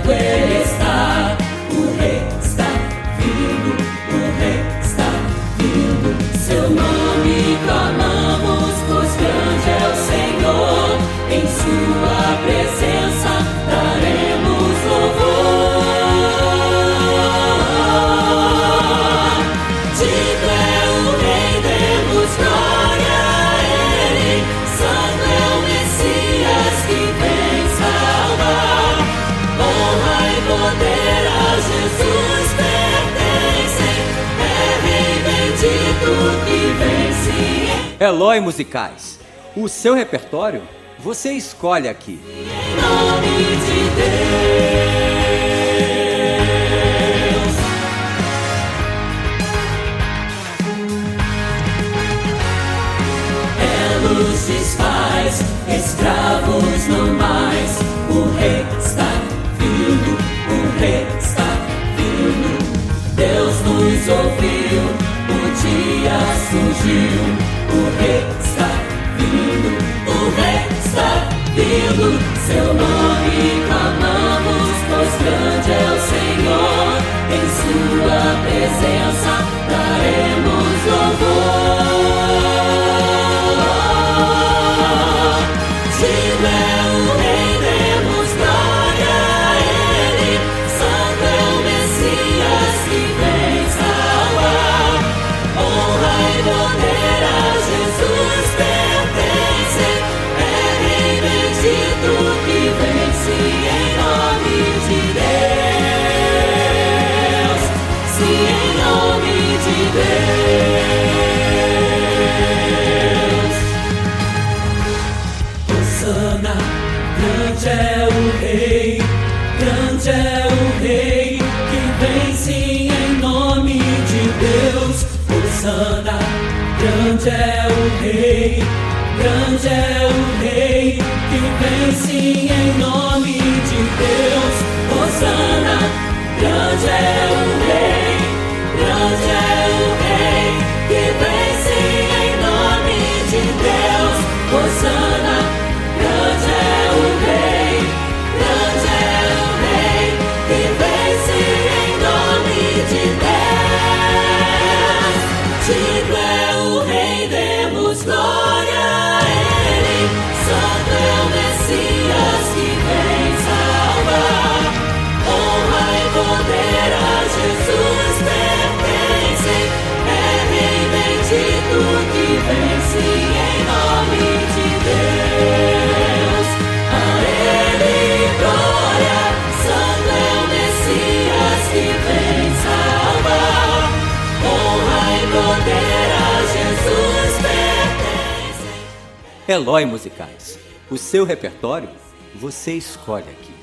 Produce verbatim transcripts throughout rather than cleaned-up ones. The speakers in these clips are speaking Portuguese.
perto ele está. O rei está vindo, o rei está vindo. Seu nome clamamos, pois grande é o Senhor. Em sua presença daremos louvor. Dito é o rei, demos glória a ele. Santo é o Messias que vem salvar. Honra e poder a Jesus pertencem. É rei bendito que vence. Eloy Musicais. O seu repertório você escolhe aqui. Em nome de Deus. É luz desfaz, escravos não mais. O rei está vindo, o rei está vindo. Deus nos ouviu, o dia surgiu. O rei está vindo, o rei está vindo. Seu nome clamamos, pois grande é o Senhor. Em sua presença daremos louvor. Digno é o rei, demos glória a ele. Santo é o Messias que vem salvar. Honra e poder a Jesus pertencem. É rei bendito que vence em nome de Deus. Sim, em nome de Deus. Hosana, grande é o rei, grande é o rei que vence em nome de Deus. Hosana, grande é o rei, grande é o rei que vence em nome de Deus. Hosana, grande é o rei, grande é o rei que vence em nome de Deus. Hosana, grande é o rei, grande é o rei que vence em nome de Deus. Digno é o rei, demos glória a ele. Santo é o Messias que vem salvar. Honra e poder a Jesus pertencem. É rei bendito que vence em nome de Deus. A ele glória. Santo é o Messias que vem salvar. Honra e poder a Jesus pertencem. Eloy Musicais. O seu repertório você escolhe aqui.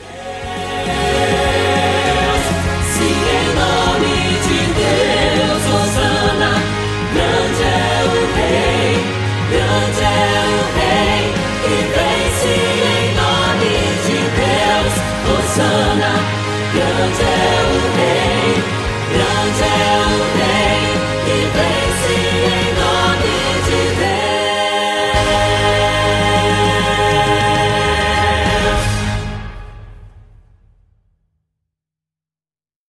Se em nome de Deus, Hosana, grande é o rei, grande é o rei que vence em nome de Deus. Hosana, grande é